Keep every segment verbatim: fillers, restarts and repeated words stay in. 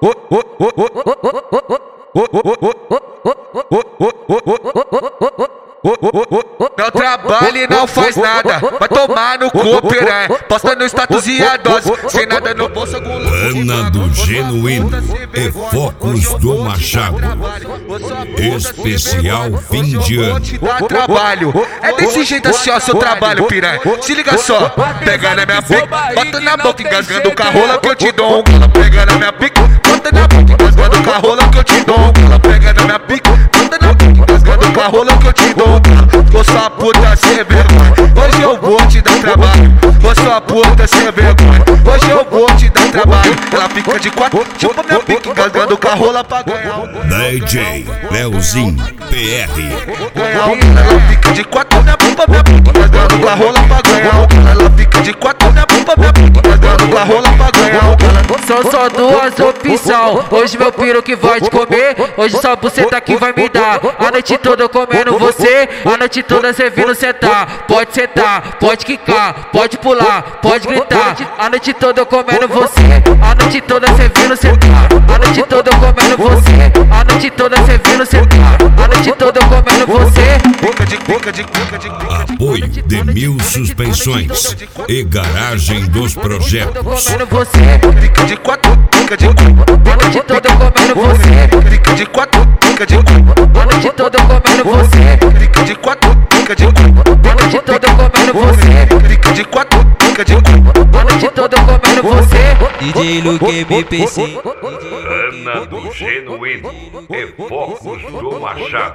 Não trabalha e não faz nada, vai tomar no cu, piranha. Posta no status e a dose, sem nada no bolso. Ana do Genuíno e Focos do Machado. Especial fim de ano. Dá trabalho, é desse jeito assim ó, seu trabalho, piranha. Se liga só, pega na minha pica, bota na boca engasgando com a rola que eu te dou um gala. Pega na minha pica, bota na boca engasgando com a rola que eu te dou um gala. Pega na minha pica, bota na boca engasgando com a rola que eu te dou um gala. Ô sua puta sem vergonha, hoje eu vou te dar trabalho. Ô sua puta sem vergonha, hoje eu vou te dar trabalho. Ela fica de quatro, tipo minha pica engasgando com a rola pra ganhar. D J Leozinho P R. Ela fica de quatro, minha pupa, minha pica engasgando com a rola pra ganhar. Ela fica de quatro, minha pupa, minha pica engasgando com a rola pra ganhar. São só duas opções, hoje meu piro que vai te comer, hoje só buceta que vai me dar. A noite toda eu comendo você, a noite toda cê vindo sentar. Pode sentar, pode quicar, pode pular, pode gritar. A noite toda eu comendo você, a noite toda cê vindo sentar. A noite toda eu comendo você, a noite toda cê vindo sentar. A noite toda eu comendo você. Boca de boca de boca de Apoio de Mil Suspensões e Garagem dos Projetos. Comendo você, fica de quatro, fica de quatro. a noite toda eu comendo você, Fica de quatro, fica de quatro. a noite toda eu comendo você, Fica de quatro, fica de quatro. a noite toda eu comendo você, Fica de quatro, fica de quatro. a noite toda eu comendo você. D J Luke B P C. Ana do Genuíno e Focos do Machado.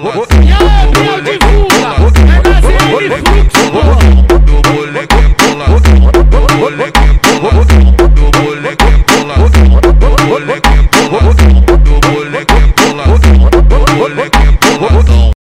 Do bole que empolação, do bole que empolação, do bole que empolação, do bole que empolação, do bole que empolação, do bole que empolação.